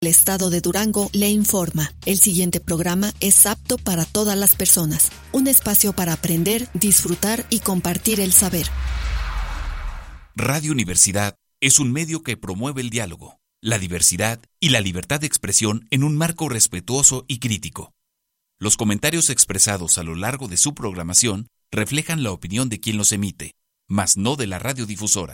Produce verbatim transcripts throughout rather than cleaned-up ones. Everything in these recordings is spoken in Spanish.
El Estado de Durango le informa. El siguiente programa es apto para todas las personas. Un espacio para aprender, disfrutar y compartir el saber. Radio Universidad es un medio que promueve el diálogo, la diversidad y la libertad de expresión en un marco respetuoso y crítico. Los comentarios expresados a lo largo de su programación reflejan la opinión de quien los emite, mas no de la radiodifusora.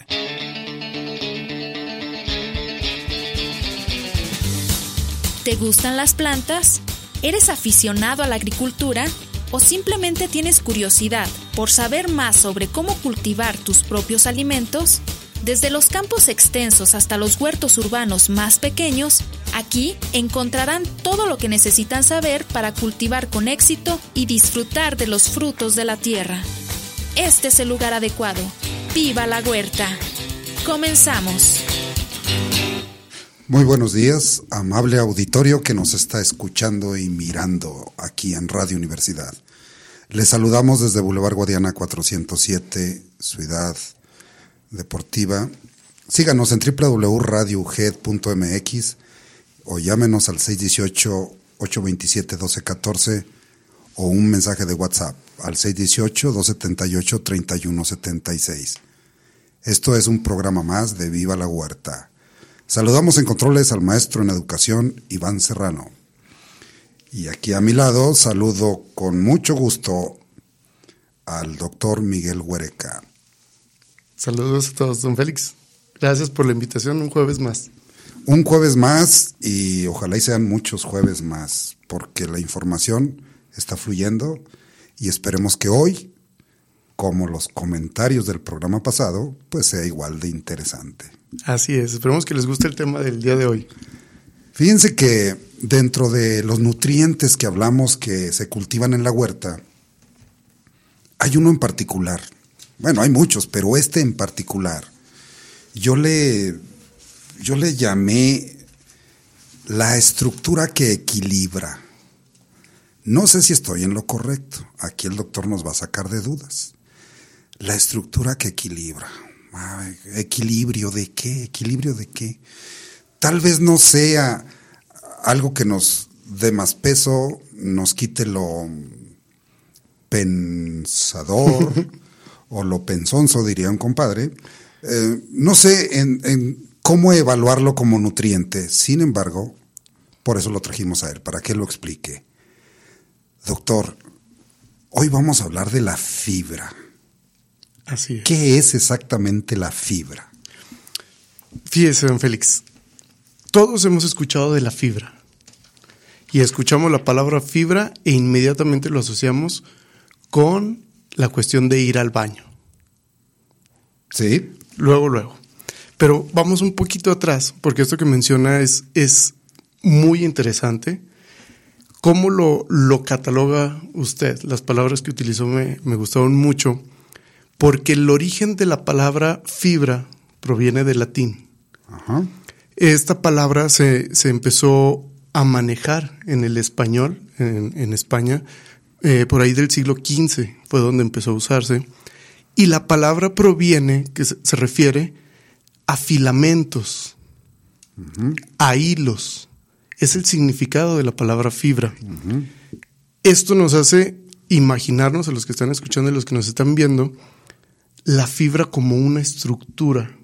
¿Te gustan las plantas? ¿Eres aficionado a la agricultura? ¿O simplemente tienes curiosidad por saber más sobre cómo cultivar tus propios alimentos? Desde los campos extensos hasta los huertos urbanos más pequeños, aquí encontrarán todo lo que necesitan saber para cultivar con éxito y disfrutar de los frutos de la tierra. Este es el lugar adecuado. ¡Viva la huerta! ¡Comenzamos! Muy buenos días, amable auditorio que nos está escuchando y mirando aquí en Radio Universidad. Les saludamos desde Boulevard Guadiana cuatrocientos siete, Ciudad Deportiva. Síganos en doble u doble u doble u punto radio u g e d punto m x o llámenos al seis uno ocho, ocho dos siete, uno dos uno cuatro o un mensaje de WhatsApp al seis uno ocho, dos siete ocho, tres uno siete seis. Esto es un programa más de Viva la Huerta. Saludamos en controles al maestro en educación, Iván Serrano. Y aquí a mi lado saludo con mucho gusto al doctor Miguel Huereca. Saludos a todos, don Félix. Gracias por la invitación, un jueves más. Un jueves más y ojalá y sean muchos jueves más, porque la información está fluyendo y esperemos que hoy, como los comentarios del programa pasado, pues sea igual de interesante. Así es, esperemos que les guste el tema del día de hoy. Fíjense que dentro de los nutrientes que hablamos que se cultivan en la huerta, hay uno en particular. Bueno, hay muchos, pero este en particular, yo le, yo le llamé la estructura que equilibra. No sé si estoy en lo correcto. Aquí el doctor nos va a sacar de dudas. La estructura que equilibra. Ay, ¿equilibrio de qué? ¿Equilibrio de qué? Tal vez no sea algo que nos dé más peso, nos quite lo pensador o lo pensonzo, diría un compadre. Eh, no sé en, en cómo evaluarlo como nutriente. Sin embargo, por eso lo trajimos a él, para que lo explique. Doctor, hoy vamos a hablar de la fibra. Así es. ¿Qué es exactamente la fibra? Fíjese, don Félix, todos hemos escuchado de la fibra y escuchamos la palabra fibra e inmediatamente lo asociamos con la cuestión de ir al baño. Sí. Luego, luego. Pero vamos un poquito atrás, porque esto que menciona es, es muy interesante. ¿Cómo lo, lo cataloga usted? Las palabras que utilizó me, me gustaron mucho. Porque el origen de la palabra fibra proviene del latín. Ajá. Esta palabra se, se empezó a manejar en el español, en, en España, eh, por ahí del siglo quince fue donde empezó a usarse. Y la palabra proviene, que se, se refiere a filamentos, uh-huh. a hilos. Es el significado de la palabra fibra. Uh-huh. Esto nos hace imaginarnos, a los que están escuchando y a los que nos están viendo, la fibra como una estructura.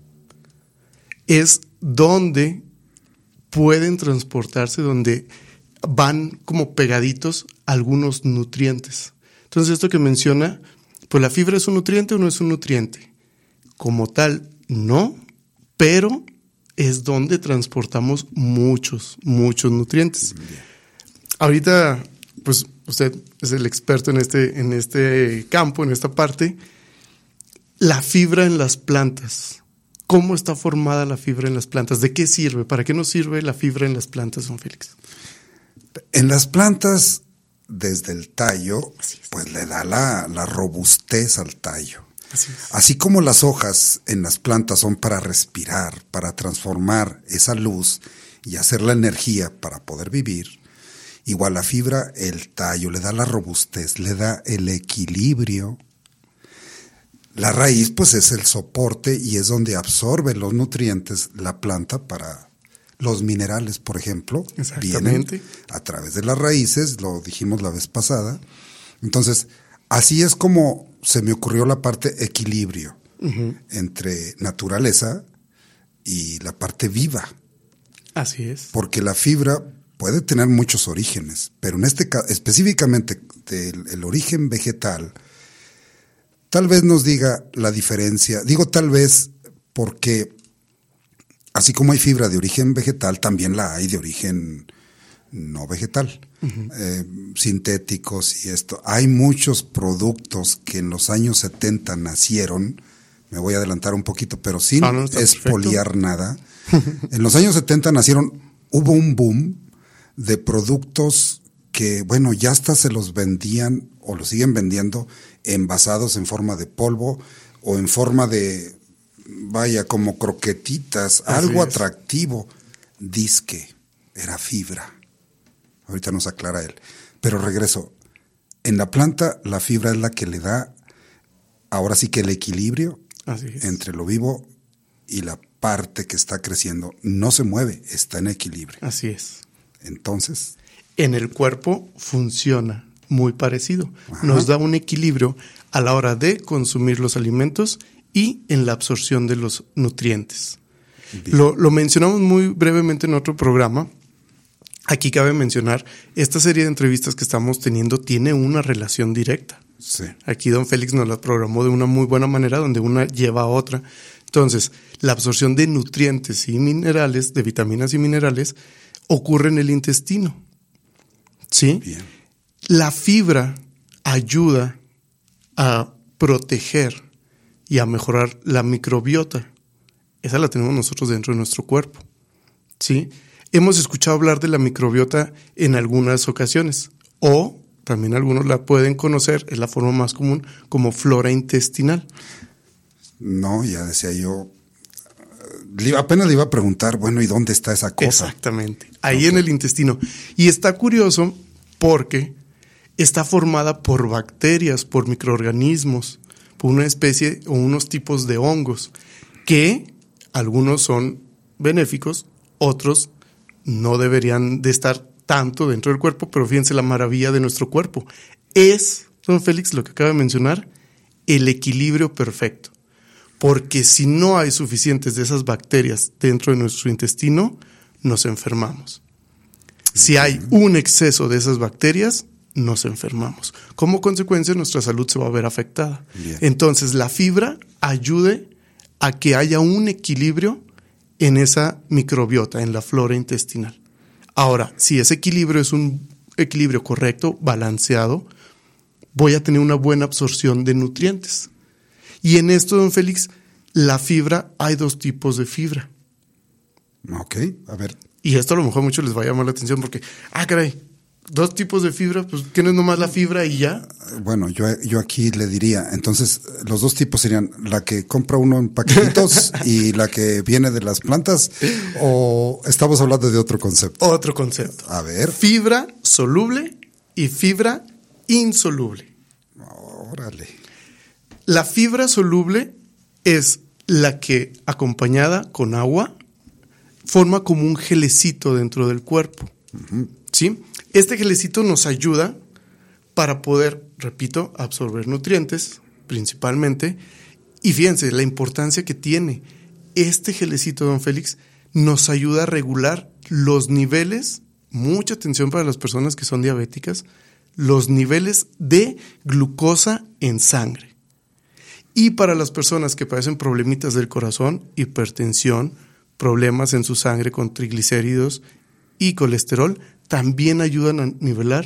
Es donde pueden transportarse, donde van como pegaditos algunos nutrientes. Entonces, esto que menciona, pues la fibra es un nutriente o no es un nutriente. Como tal, no, pero es donde transportamos muchos, muchos nutrientes. Ahorita, pues usted es el experto en este, en este campo, en esta parte. La fibra en las plantas. ¿Cómo está formada la fibra en las plantas? ¿De qué sirve? ¿Para qué nos sirve la fibra en las plantas, don Félix? En las plantas, desde el tallo, pues le da la, la robustez al tallo. Así es. Así como las hojas en las plantas son para respirar, para transformar esa luz y hacer la energía para poder vivir, igual la fibra, el tallo, le da la robustez, le da el equilibrio. La raíz, pues, es el soporte y es donde absorbe los nutrientes la planta para Los minerales, por ejemplo, Exactamente. vienen a través de las raíces, lo dijimos la vez pasada. Entonces, así es como se me ocurrió la parte equilibrio uh-huh. entre naturaleza y la parte viva. Así es. Porque la fibra puede tener muchos orígenes, pero en este caso, específicamente del el origen vegetal, tal vez nos diga la diferencia. Digo tal vez porque así como hay fibra de origen vegetal, también la hay de origen no vegetal, uh-huh. eh, sintéticos y esto. Hay muchos productos que en los años setenta nacieron, me voy a adelantar un poquito, pero sin ah, no, expoliar nada. En los años setenta nacieron, hubo un boom de productos que, bueno, ya hasta se los vendían o los siguen vendiendo envasados en forma de polvo o en forma de, vaya, como croquetitas, así algo es. Atractivo. Disque, era fibra. Ahorita nos aclara él. Pero regreso. En la planta, la fibra es la que le da, ahora sí que el equilibrio entre lo vivo y la parte que está creciendo. No se mueve, está en equilibrio. Así es. Entonces, en el cuerpo funciona muy parecido. Ajá. Nos da un equilibrio a la hora de consumir los alimentos y en la absorción de los nutrientes. Lo, lo mencionamos muy brevemente en otro programa. Aquí cabe mencionar, esta serie de entrevistas que estamos teniendo tiene una relación directa. Sí. Aquí don Félix nos la programó de una muy buena manera, donde una lleva a otra. Entonces, la absorción de nutrientes y minerales, de vitaminas y minerales, ocurre en el intestino. ¿Sí? Bien. La fibra ayuda a proteger y a mejorar la microbiota. Esa la tenemos nosotros dentro de nuestro cuerpo. ¿Sí? Hemos escuchado hablar de la microbiota en algunas ocasiones, o también algunos la pueden conocer, es la forma más común, como flora intestinal. No, ya decía yo, apenas le iba a preguntar, bueno, ¿y dónde está esa cosa? Exactamente, ahí okay. En el intestino. Y está curioso porque está formada por bacterias, por microorganismos, por una especie o unos tipos de hongos, que algunos son benéficos, otros no deberían de estar tanto dentro del cuerpo, pero fíjense la maravilla de nuestro cuerpo. Es, don Félix, lo que acaba de mencionar, el equilibrio perfecto. Porque si no hay suficientes de esas bacterias dentro de nuestro intestino, nos enfermamos. Si hay un exceso de esas bacterias, nos enfermamos. Como consecuencia, nuestra salud se va a ver afectada. Bien. Entonces, la fibra ayude a que haya un equilibrio en esa microbiota, en la flora intestinal. Ahora, si ese equilibrio es un equilibrio correcto, balanceado, voy a tener una buena absorción de nutrientes. Y en esto, don Félix, la fibra, hay dos tipos de fibra. Ok, a ver. Y esto a lo mejor a muchos les va a llamar la atención porque, ah, caray, dos tipos de fibra, pues ¿qué no es nomás la fibra y ya? Bueno, yo, yo aquí le diría, entonces los dos tipos serían la que compra uno en paquetitos y la que viene de las plantas, o estamos hablando de otro concepto. Otro concepto. A ver. Fibra soluble y fibra insoluble. Órale. La fibra soluble es la que, acompañada con agua, forma como un gelecito dentro del cuerpo. Uh-huh. ¿Sí? Este gelecito nos ayuda para poder, repito, absorber nutrientes, principalmente. Y fíjense la importancia que tiene. Este gelecito, don Félix, nos ayuda a regular los niveles, mucha atención para las personas que son diabéticas, los niveles de glucosa en sangre. Y para las personas que padecen problemitas del corazón, hipertensión, problemas en su sangre con triglicéridos y colesterol, también ayudan a nivelar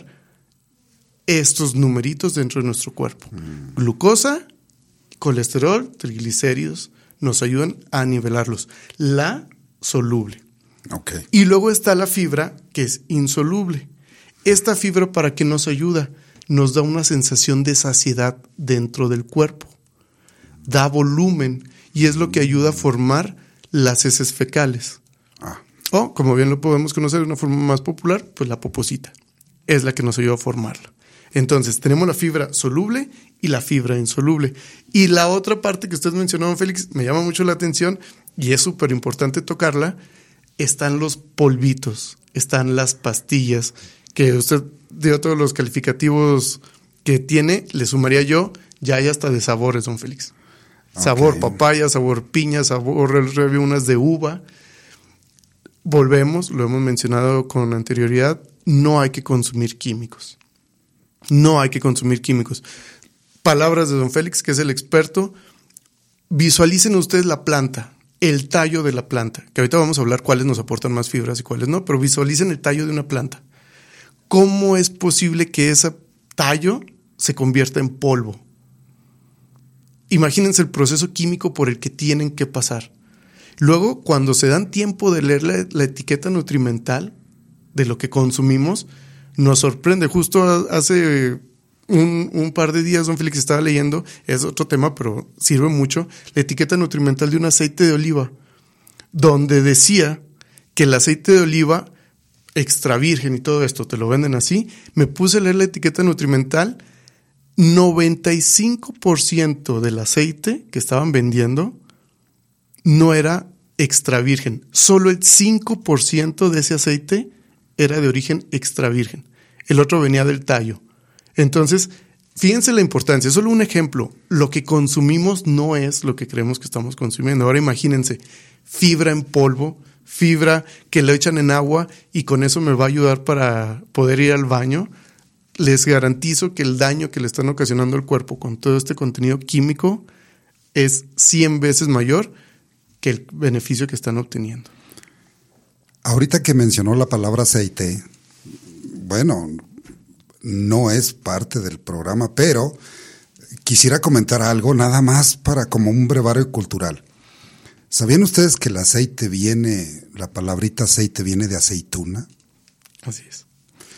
estos numeritos dentro de nuestro cuerpo. Mm. Glucosa, colesterol, triglicéridos, nos ayudan a nivelarlos. La soluble. Okay. Y luego está la fibra, que es insoluble. Esta fibra, ¿para qué nos ayuda? Nos da una sensación de saciedad dentro del cuerpo. Da volumen y es lo que ayuda a formar las heces fecales. Ah. O, como bien lo podemos conocer de una forma más popular, pues la poposita es la que nos ayuda a formarla. Entonces, tenemos la fibra soluble y la fibra insoluble. Y la otra parte que usted mencionó, Félix, me llama mucho la atención y es súper importante tocarla, están los polvitos, están las pastillas, que usted dio todos los calificativos que tiene, le sumaría yo, ya hay hasta de sabores, don Félix. Sabor okay. papaya, sabor piña, sabor unas de uva. Volvemos, lo hemos mencionado con anterioridad, no hay que consumir químicos. No hay que consumir químicos. Palabras de don Félix, que es el experto. Visualicen ustedes la planta, el tallo de la planta, que ahorita vamos a hablar cuáles nos aportan más fibras y cuáles no, pero visualicen el tallo de una planta. ¿Cómo es posible que ese tallo se convierta en polvo? Imagínense el proceso químico por el que tienen que pasar. Luego, cuando se dan tiempo de leer la, la etiqueta nutrimental de lo que consumimos, nos sorprende. Justo hace un, un par de días, don Félix, estaba leyendo, es otro tema, pero sirve mucho, la etiqueta nutrimental de un aceite de oliva, donde decía que el aceite de oliva extra virgen y todo esto, te lo venden así. Me puse a leer la etiqueta nutrimental, noventa y cinco por ciento del aceite que estaban vendiendo no era extra virgen. Solo el cinco por ciento de ese aceite era de origen extra virgen. El otro venía del tallo. Entonces, fíjense la importancia. Solo un ejemplo. Lo que consumimos no es lo que creemos que estamos consumiendo. Ahora imagínense, fibra en polvo, fibra que le echan en agua y con eso me va a ayudar para poder ir al baño. Les garantizo que el daño que le están ocasionando al cuerpo con todo este contenido químico es cien veces mayor que el beneficio que están obteniendo. Ahorita que mencionó la palabra aceite, bueno, no es parte del programa, pero quisiera comentar algo nada más para como un brevario cultural. ¿Sabían ustedes que el aceite viene, la palabrita aceite viene de aceituna? Así es.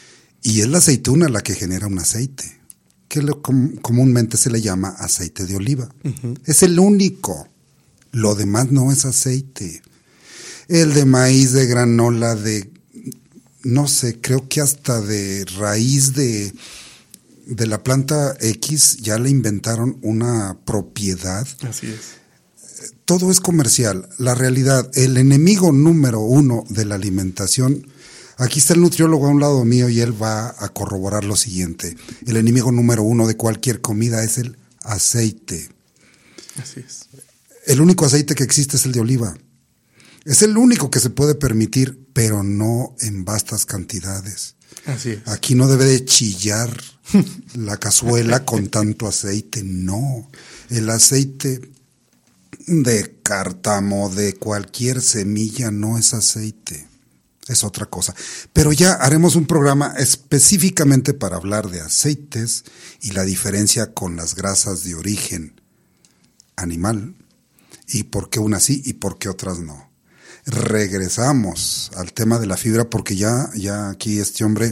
Y es la aceituna la que genera un aceite, que lo, com, comúnmente se le llama aceite de oliva. Uh-huh. Es el único. Lo demás no es aceite. El de maíz, de granola, de, no sé, creo que hasta de raíz de, de la planta X ya le inventaron una propiedad. Así es. Todo es comercial. La realidad, el enemigo número uno de la alimentación. Aquí está el nutriólogo a un lado mío y él va a corroborar lo siguiente. El enemigo número uno de cualquier comida es el aceite. Así es. El único aceite que existe es el de oliva. Es el único que se puede permitir, pero no en vastas cantidades. Así es. Aquí no debe de chillar la cazuela con tanto aceite, no. El aceite de cártamo, de cualquier semilla, no es aceite. Es otra cosa. Pero ya haremos un programa específicamente para hablar de aceites y la diferencia con las grasas de origen animal y por qué unas sí y por qué otras no. Regresamos al tema de la fibra porque ya, ya aquí este hombre,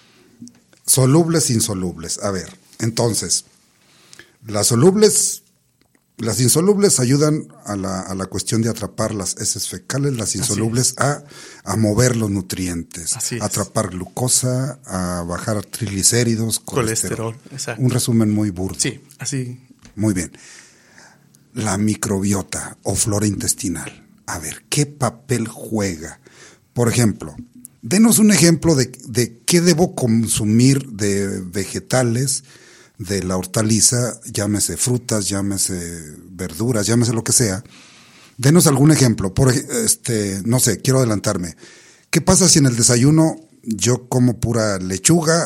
solubles, insolubles. A ver, entonces, las solubles... Las insolubles ayudan a la, a la cuestión de atrapar las heces fecales, las insolubles a, a mover los nutrientes, a atrapar glucosa, a bajar triglicéridos, colesterol. colesterol exacto. Un resumen muy burdo. Sí, así. Muy bien. La microbiota o flora intestinal. A ver, ¿qué papel juega? Por ejemplo, denos un ejemplo de, de qué debo consumir de vegetales, de la hortaliza, llámese frutas, llámese verduras, llámese lo que sea. Denos algún ejemplo. Por este, no sé, quiero adelantarme. ¿Qué pasa si en el desayuno yo como pura lechuga,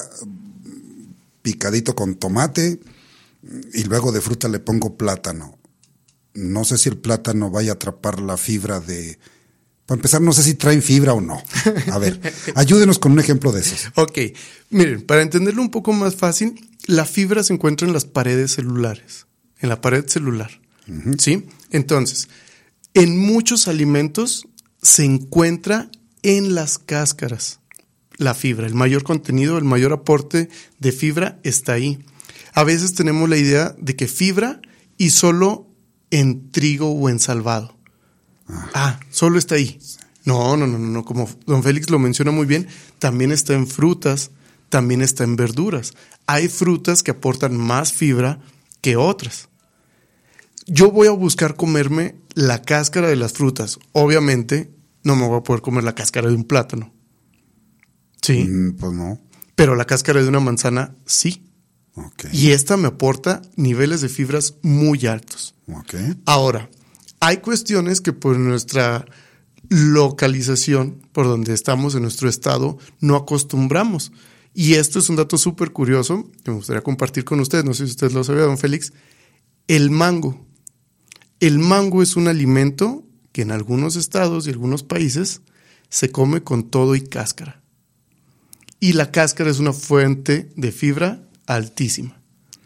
picadito con tomate, y luego de fruta le pongo plátano? No sé si el plátano vaya a atrapar la fibra de... Para empezar, no sé si traen fibra o no. A ver, ayúdenos con un ejemplo de esos. Ok, miren, para entenderlo un poco más fácil, la fibra se encuentra en las paredes celulares, en la pared celular, uh-huh. ¿sí? Entonces, en muchos alimentos se encuentra en las cáscaras la fibra. El mayor contenido, el mayor aporte de fibra está ahí. A veces tenemos la idea de que fibra y solo en trigo o en salvado. Ah, ah solo está ahí. No, no, no, no, como don Félix lo menciona muy bien, también está en frutas, también está en verduras. Hay frutas que aportan más fibra que otras. Yo voy a buscar comerme la cáscara de las frutas. Obviamente no me voy a poder comer la cáscara de un plátano. Sí. Mm, pues no. Pero la cáscara de una manzana, sí. Okay. Y esta me aporta niveles de fibras muy altos. Okay. Ahora, hay cuestiones que por nuestra localización, por donde estamos en nuestro estado, no acostumbramos. Y esto es un dato súper curioso que me gustaría compartir con ustedes. No sé si usted lo sabía, don Félix. El mango. El mango es un alimento que en algunos estados y algunos países se come con todo y cáscara. Y la cáscara es una fuente de fibra altísima.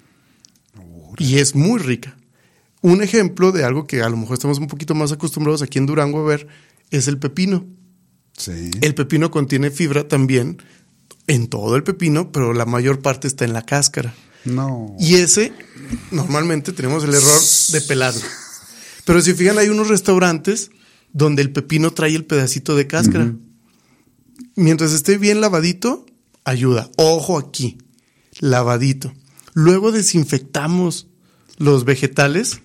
Y es muy rica. Un ejemplo de algo que a lo mejor estamos un poquito más acostumbrados aquí en Durango a ver es el pepino. Sí. El pepino contiene fibra también en todo el pepino, pero la mayor parte está en la cáscara. No. Y ese, normalmente tenemos el error de pelarlo. Pero si fijan, hay unos restaurantes donde el pepino trae el pedacito de cáscara. Uh-huh. Mientras esté bien lavadito, ayuda. Ojo aquí, lavadito. Luego desinfectamos los vegetales.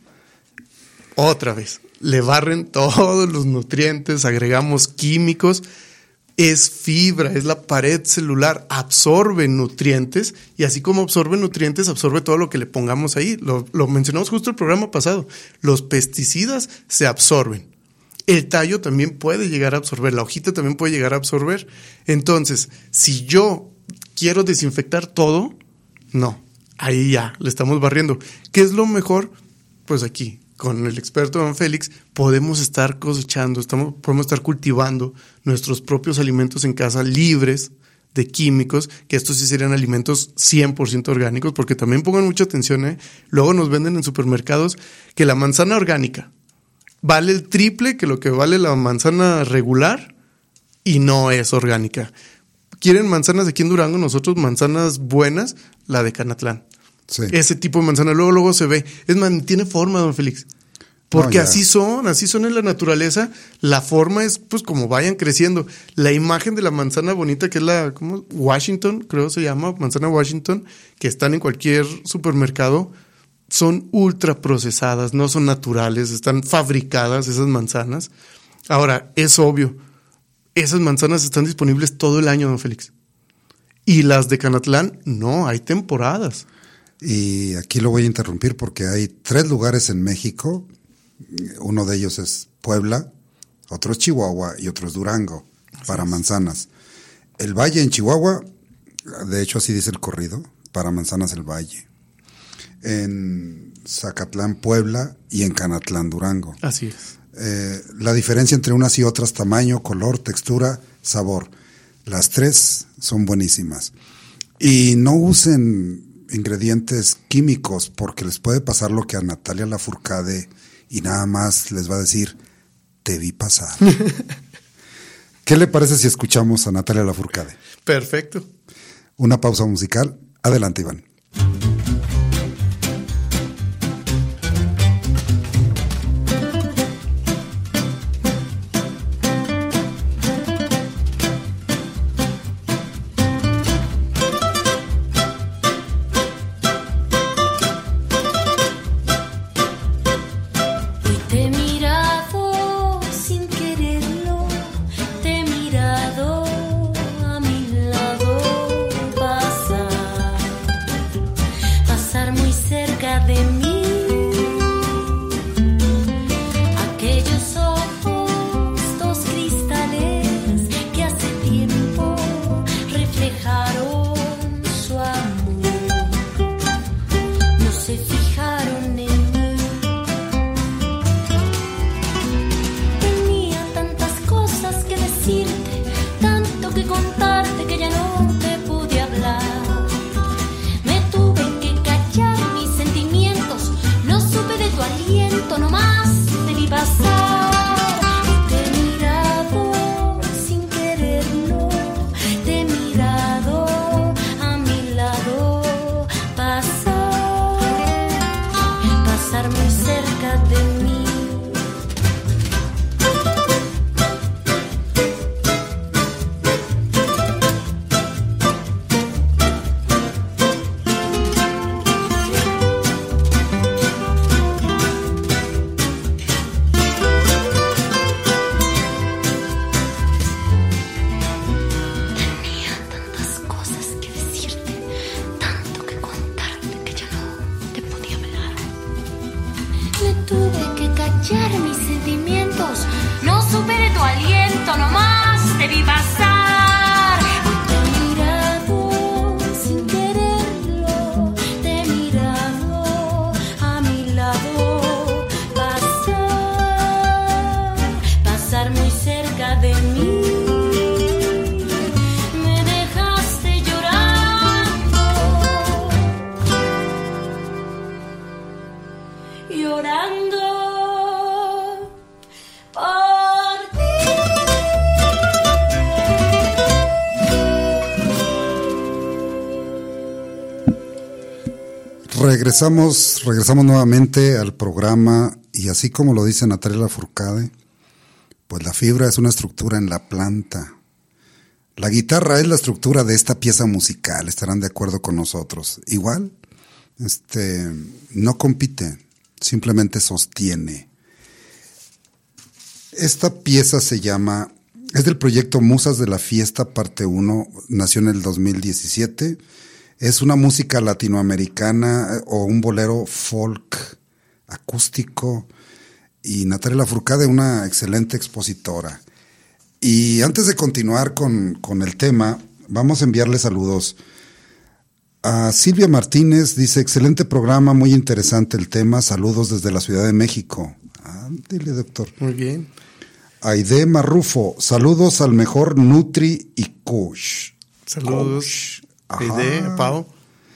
Otra vez, le barren todos los nutrientes, agregamos químicos. Es fibra, es la pared celular, absorbe nutrientes y así como absorbe nutrientes, absorbe todo lo que le pongamos ahí. Lo, lo mencionamos justo el programa pasado. Los pesticidas se absorben. El tallo también puede llegar a absorber, la hojita también puede llegar a absorber. Entonces, si yo quiero desinfectar todo, no, ahí ya, le estamos barriendo. ¿Qué es lo mejor? Pues aquí, con el experto don Félix, podemos estar cosechando, estamos, podemos estar cultivando nuestros propios alimentos en casa libres de químicos, que estos sí serían alimentos cien por ciento orgánicos, porque también pongan mucha atención, ¿eh? Luego nos venden en supermercados que la manzana orgánica vale el triple que lo que vale la manzana regular y no es orgánica. ¿Quieren manzanas aquí en Durango? Nosotros manzanas buenas, la de Canatlán. Sí. Ese tipo de manzana luego luego se ve. Es más, tiene forma, don Félix. Porque no, así son, así son en la naturaleza. La forma es pues como vayan creciendo. La imagen de la manzana bonita que es la ¿cómo? Washington, creo se llama, manzana Washington, que están en cualquier supermercado, son ultra procesadas, no son naturales, están fabricadas esas manzanas. Ahora, es obvio, esas manzanas están disponibles todo el año, don Félix. Y las de Canatlán, no, hay temporadas. Y aquí lo voy a interrumpir porque hay tres lugares en México. Uno de ellos es Puebla, otro es Chihuahua y otro es Durango, así para es. Manzanas. El Valle en Chihuahua, de hecho así dice el corrido, para manzanas el Valle. En Zacatlán, Puebla y en Canatlán, Durango. Así es. Eh, la diferencia entre unas y otras, tamaño, color, textura, sabor. Las tres son buenísimas. Y no usen ingredientes químicos porque les puede pasar lo que a Natalia Lafourcade y nada más les va a decir, te vi pasar. ¿Qué le parece si escuchamos a Natalia Lafourcade? Perfecto. Una pausa musical. Adelante, Iván. A mi lado pasar. Regresamos, regresamos nuevamente al programa y así como lo dice Natalia Lafourcade, pues la fibra es una estructura en la planta. La guitarra es la estructura de esta pieza musical, estarán de acuerdo con nosotros. Igual, este, no compite, simplemente sostiene. Esta pieza se llama, es del proyecto Musas de la Fiesta, parte uno, nació en el dos mil diecisiete. Es una música latinoamericana o un bolero folk acústico, y Natalia Lafourcade, una excelente expositora. Y antes de continuar con, con el tema, vamos a enviarle saludos a Silvia Martínez. Dice, excelente programa, muy interesante el tema, saludos desde la Ciudad de México. Ah, dile, doctor. Muy bien. Aide Marrufo, saludos al mejor Nutri y Coach. Saludos. Aide, Pau.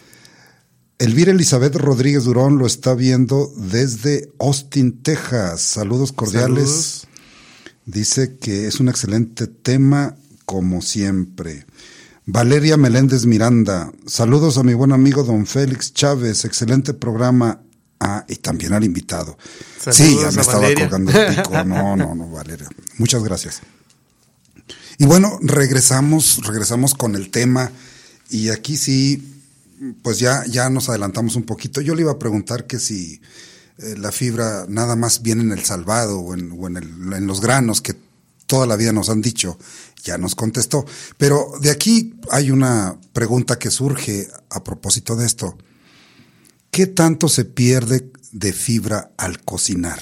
Elvira Elizabeth Rodríguez Durón lo está viendo desde Austin, Texas. Saludos cordiales. Saludos. Dice que es un excelente tema, como siempre. Valeria Meléndez Miranda. Saludos a mi buen amigo don Félix Chávez. Excelente programa. Ah, y también al invitado. Saludos, sí, ya me estaba Valeria. colgando el pico. No, no, no, Valeria. Muchas gracias. Y bueno, regresamos, regresamos con el tema. Y aquí sí, pues ya, ya nos adelantamos un poquito. Yo le iba a preguntar que si eh, la fibra nada más viene en el salvado o en, o en, el, en los granos que toda la vida nos han dicho. Ya nos contestó. Pero de aquí hay una pregunta que surge a propósito de esto. ¿Qué tanto se pierde de fibra al cocinar?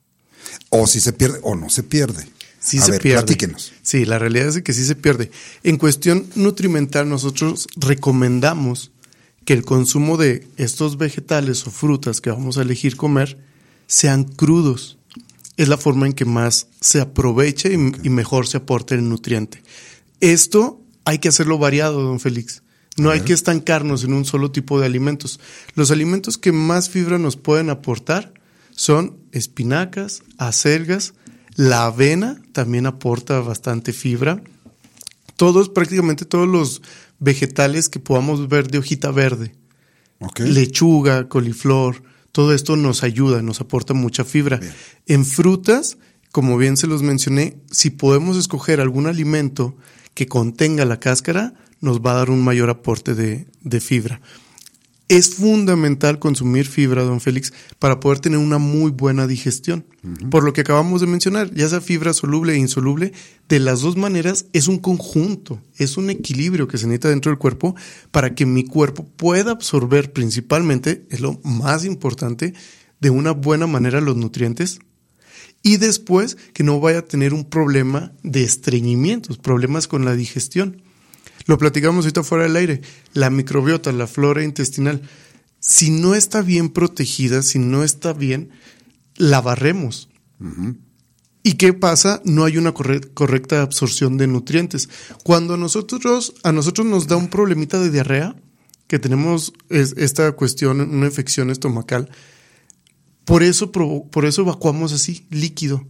O si se pierde o no se pierde. Sí a se ver, pierde. platíquenos. Sí, la realidad es que sí se pierde. En cuestión nutrimental, nosotros recomendamos que el consumo de estos vegetales o frutas que vamos a elegir comer sean crudos. Es la forma en que más se aproveche y, okay. y mejor se aporte el nutriente. Esto hay que hacerlo variado, don Félix. No hay que estancarnos en un solo tipo de alimentos. Los alimentos que más fibra nos pueden aportar son espinacas, acelgas, la avena también aporta bastante fibra. Todos, prácticamente todos los vegetales que podamos ver de hojita verde, okay. lechuga, coliflor, todo esto nos ayuda, nos aporta mucha fibra. Bien. En frutas, como bien se los mencioné, si podemos escoger algún alimento que contenga la cáscara, nos va a dar un mayor aporte de, de fibra. Es fundamental consumir fibra, don Félix, para poder tener una muy buena digestión. Uh-huh. Por lo que acabamos de mencionar, ya sea fibra soluble e insoluble, de las dos maneras es un conjunto, es un equilibrio que se necesita dentro del cuerpo para que mi cuerpo pueda absorber principalmente, es lo más importante, de una buena manera los nutrientes, y después que no vaya a tener un problema de estreñimientos, problemas con la digestión. Lo platicamos ahorita fuera del aire, la microbiota, la flora intestinal, si no está bien protegida, si no está bien, la barremos. Uh-huh. ¿Y qué pasa? No hay una corre- correcta absorción de nutrientes. Cuando nosotros, a nosotros nos da un problemita de diarrea, que tenemos es, esta cuestión, una infección estomacal, por eso, por eso evacuamos así, líquido.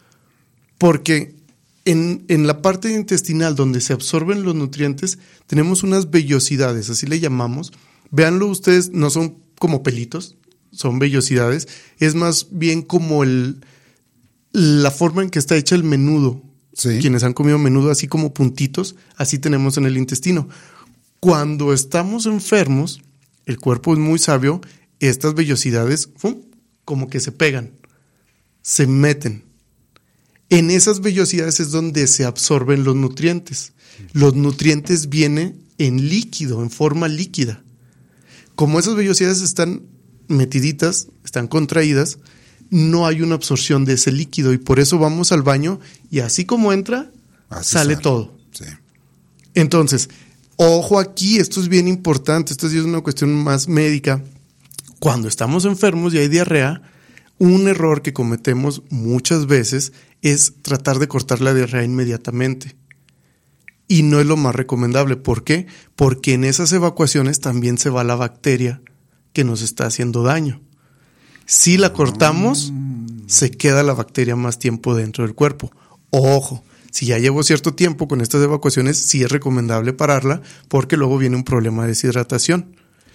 Porque En, en la parte intestinal donde se absorben los nutrientes tenemos unas vellosidades, así le llamamos. Véanlo ustedes, no son como pelitos, son vellosidades. Es más bien como el, la forma en que está hecha el menudo. Sí. Quienes han comido menudo así como puntitos, así tenemos en el intestino. Cuando estamos enfermos, el cuerpo es muy sabio, estas vellosidades ¡fum!, como que se pegan, se meten. En esas vellosidades es donde se absorben los nutrientes. Los nutrientes vienen en líquido, en forma líquida. Como esas vellosidades están metiditas, están contraídas, no hay una absorción de ese líquido y por eso vamos al baño y así como entra, así sale, sale todo. Sí. Entonces, ojo aquí, esto es bien importante, esto sí es una cuestión más médica. Cuando estamos enfermos y hay diarrea, un error que cometemos muchas veces es tratar de cortar la diarrea inmediatamente. Y no es lo más recomendable. ¿Por qué? Porque en esas evacuaciones también se va la bacteria que nos está haciendo daño. Si la cortamos, se queda la bacteria más tiempo dentro del cuerpo. Ojo, si ya llevo cierto tiempo con estas evacuaciones, sí es recomendable pararla porque luego viene un problema de deshidratación.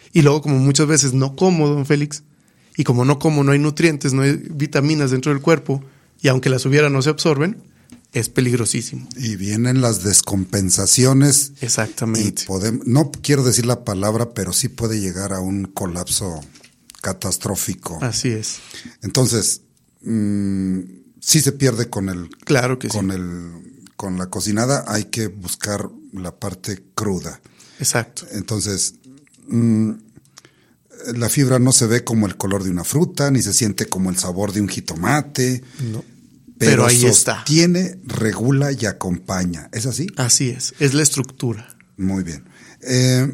Y luego, como muchas veces no como, don Félix, y como no como, no hay nutrientes, no hay vitaminas dentro del cuerpo, y aunque las hubiera no se absorben, es peligrosísimo. Y vienen las descompensaciones. Exactamente. Y podemos, no quiero decir la palabra, pero sí puede llegar a un colapso catastrófico. Así es. Entonces, mmm, sí se pierde con el, claro que con sí. el, con la cocinada. Hay que buscar la parte cruda. Exacto. Entonces, mmm, la fibra no se ve como el color de una fruta, ni se siente como el sabor de un jitomate. No. Pero, Pero ahí sostiene, está. regula y acompaña. ¿Es así? Así es. Es la estructura. Muy bien. Eh,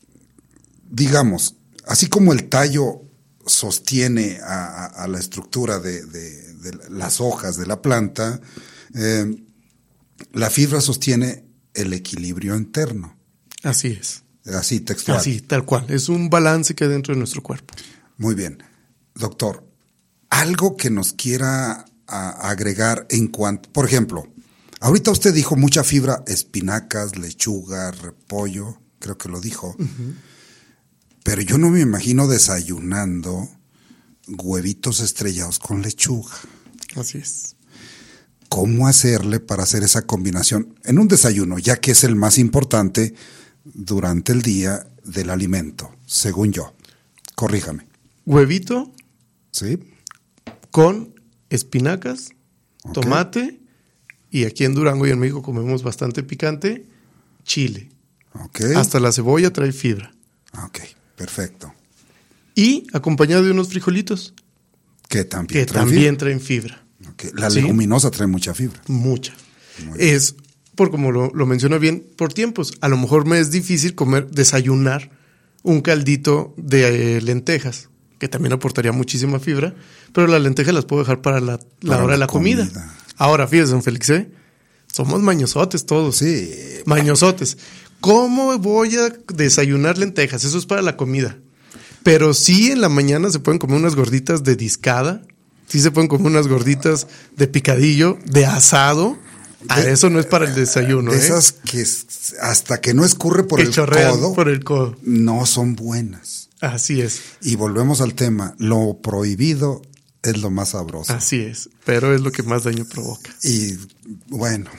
digamos, así como el tallo sostiene a, a, a la estructura de, de, de las hojas de la planta, eh, la fibra sostiene el equilibrio interno. Así es. Así, textual. Así, tal cual. Es un balance que hay dentro de nuestro cuerpo. Muy bien. Doctor, algo que nos quiera a agregar en cuanto, por ejemplo, ahorita usted dijo mucha fibra, espinacas, lechuga, repollo, creo que lo dijo, uh-huh. Pero yo no me imagino desayunando huevitos estrellados con lechuga. Así es. ¿Cómo hacerle para hacer esa combinación en un desayuno, ya que es el más importante durante el día del alimento, según yo? Corríjame. Huevito. Sí. Con espinacas, okay. Tomate, y aquí en Durango y en México comemos bastante picante, chile. Okay. Hasta la cebolla trae fibra. Ok, perfecto. Y acompañado de unos frijolitos. Que también, que traen, también fibra. traen fibra. Okay. La ¿Sí? leguminosa trae mucha fibra. Mucha. Es, por como lo, lo menciono bien, por tiempos. A lo mejor me es difícil comer, desayunar un caldito de eh, lentejas, que también aportaría muchísima fibra, pero las lentejas las puedo dejar para la, la para hora la de la comida. comida. Ahora, fíjese, don Félix, ¿eh? Somos mañosotes todos. Sí. Mañosotes. ¿Cómo voy a desayunar lentejas? Eso es para la comida. Pero sí, en la mañana se pueden comer unas gorditas de discada, sí se pueden comer unas gorditas de picadillo, de asado. A de, eso no es para el desayuno. De ¿eh? esas que hasta que no escurre por que el codo, por el codo, no son buenas. Así es. Y volvemos al tema, lo prohibido es lo más sabroso. Así es, pero es lo que más daño provoca. Y bueno,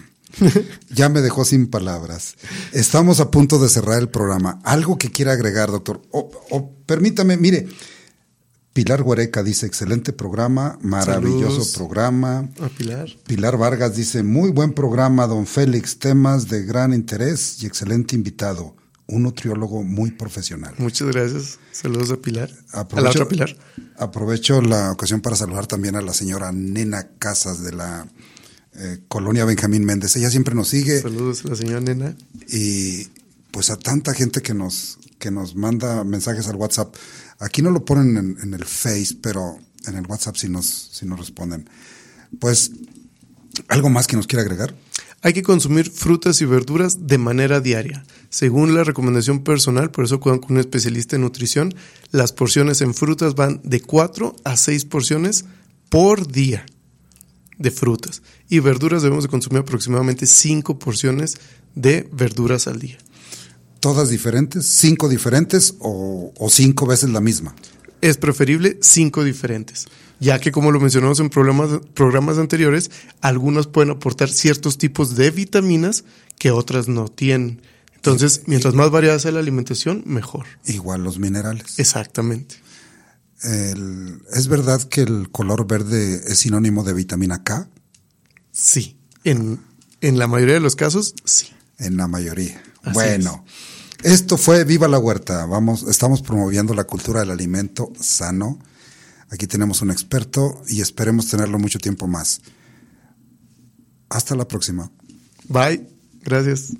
ya me dejó sin palabras. Estamos a punto de cerrar el programa. ¿Algo que quiera agregar, doctor? O, o permítame, mire, Pilar Huereca dice, excelente programa, maravilloso Saludos programa. A Pilar. Pilar Vargas dice, muy buen programa, don Félix, temas de gran interés y excelente invitado. Un nutriólogo muy profesional. Muchas gracias. Saludos a Pilar. Aprovecho, a la otra Pilar. Aprovecho la ocasión para saludar también a la señora Nena Casas de la eh, colonia Benjamín Méndez. Ella siempre nos sigue. Saludos a la señora Nena. Y pues a tanta gente que nos, que nos manda mensajes al WhatsApp. Aquí no lo ponen en, en el Face, pero en el WhatsApp sí nos, sí nos responden. Pues, ¿algo más que nos quiera agregar? Hay que consumir frutas y verduras de manera diaria. Según la recomendación personal, por eso acudan con un especialista en nutrición, las porciones en frutas van de cuatro a seis porciones por día de frutas. Y verduras debemos de consumir aproximadamente cinco porciones de verduras al día. ¿Todas diferentes? ¿Cinco diferentes o, o cinco veces la misma? Es preferible cinco diferentes, ya que como lo mencionamos en programas, programas anteriores, algunas pueden aportar ciertos tipos de vitaminas que otras no tienen. Entonces, mientras más variada sea la alimentación, mejor. Igual los minerales. Exactamente. El, ¿Es verdad que el color verde es sinónimo de vitamina K? Sí, en, en la mayoría de los casos, sí. En la mayoría. Así bueno, es. Esto fue Viva la Huerta. Vamos, estamos promoviendo la cultura del alimento sano. Aquí tenemos un experto y esperemos tenerlo mucho tiempo más. Hasta la próxima. Bye. Gracias.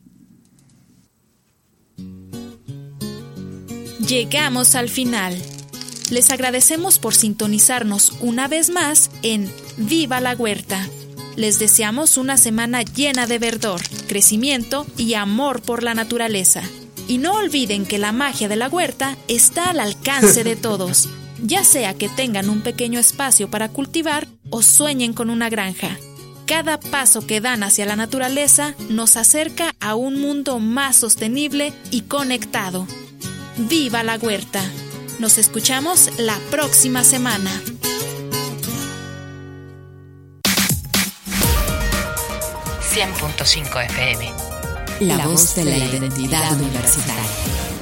Llegamos al final. Les agradecemos por sintonizarnos una vez más en Viva la Huerta. Les deseamos una semana llena de verdor, crecimiento y amor por la naturaleza. Y no olviden que la magia de la huerta está al alcance de todos, ya sea que tengan un pequeño espacio para cultivar o sueñen con una granja. Cada paso que dan hacia la naturaleza nos acerca a un mundo más sostenible y conectado. ¡Viva la huerta! Nos escuchamos la próxima semana. cien punto cinco F M. La voz de la identidad universitaria.